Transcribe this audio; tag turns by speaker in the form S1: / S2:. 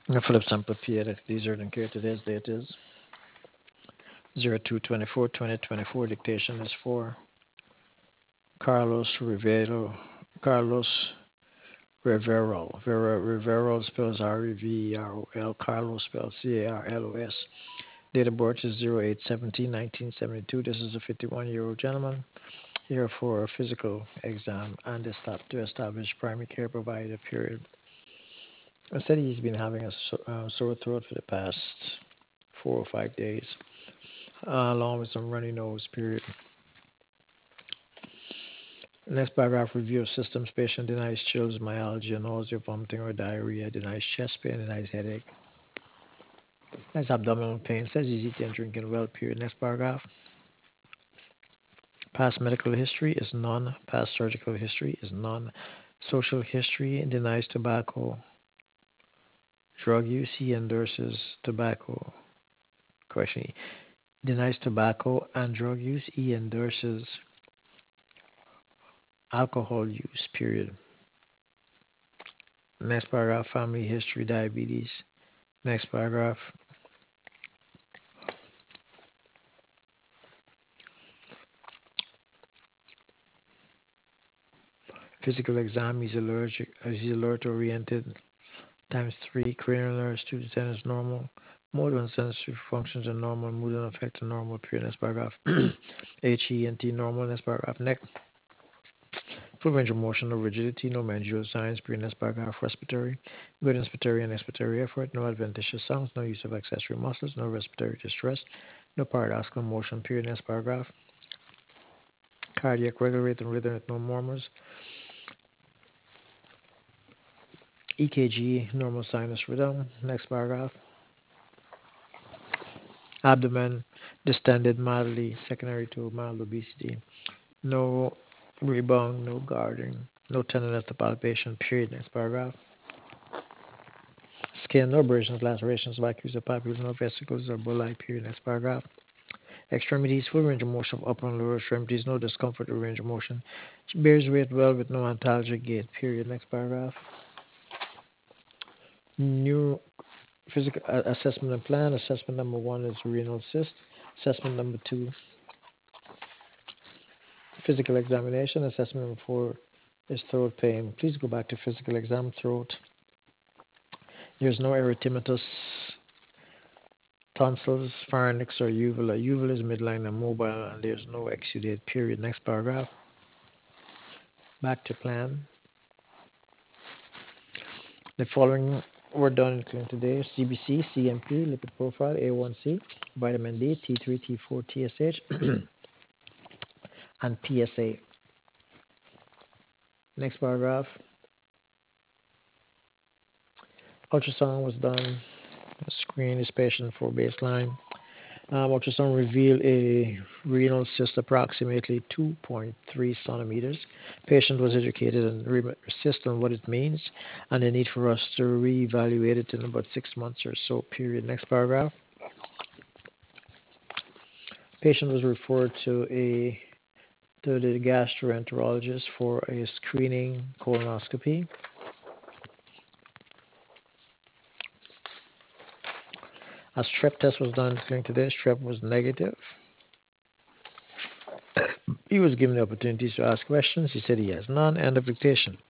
S1: Philip Sample Pierre, these are the care today's date is 02/24/2024. Dictation is for Carlos Rivero. Carlos Rivero spells Reverol. Carlos spells Carlos. Date of birth is 08/17/1972. This is a 51-year-old gentleman here for a physical exam and a stop to establish primary care provider period. Instead, he's been having a sore throat for the past 4 or 5 days, along with some runny nose period. Next paragraph, review of systems. Patient denies chills, myalgia, nausea, vomiting, or diarrhea. Denies chest pain, denies headache. Nice abdominal pain. Says he's eating and drinking well period. Next paragraph. Past medical history is none. Past surgical history is none. Social history denies tobacco. Drug use, he endorses tobacco. Correction, he denies tobacco and drug use. He endorses alcohol use, period. Next paragraph, family history, diabetes. Next paragraph, physical exam, he's alert oriented. Times 3, cranial nerves, 2 to 10 is normal. Motor and sensory functions are normal. Mood and affect are normal, period. Next paragraph. HENT normal. Next paragraph. Neck. Full range of motion, no rigidity, no mandibular signs. Period. Next paragraph. Respiratory. Good inspiratory and expiratory effort. No adventitious sounds. No use of accessory muscles. No respiratory distress. No paradoxical motion. Period. Next paragraph. Cardiac regulate and rhythm with no murmurs. EKG, normal sinus rhythm. Next paragraph. Abdomen distended mildly, secondary to mild obesity. No rebound, no guarding, no tenderness to palpation, period. Next paragraph. Skin, no abrasions, lacerations, vacuoles or papules, no vesicles or bulli, period. Next paragraph. Extremities, full range of motion of upper and lower extremities, no discomfort or range of motion. She bears weight well with no antalgic gait, period. Next paragraph. New physical assessment and plan. Assessment number 1 is renal cyst. Assessment number 2, physical examination. Assessment number 4 is throat pain. Please go back to physical exam, throat. There's no erythematous tonsils, pharynx, or uvula. Uvula is midline and mobile, and there's no exudate, period. Next paragraph. Back to plan. The following were done in clinic today: CBC, CMP, lipid profile, A1C, vitamin D, T3, T4, TSH, and PSA. Next paragraph. Ultrasound was done. Screen is patient for baseline. Ultrasound revealed a renal cyst approximately 2.3 centimeters. Patient was educated on cyst and what it means, and the need for us to reevaluate it in about 6 months or so. Period. Next paragraph. Patient was referred to the gastroenterologist for a screening colonoscopy. A strep test was done according to this. Strep was negative. He was given the opportunity to ask questions. He said he has none. End of dictation.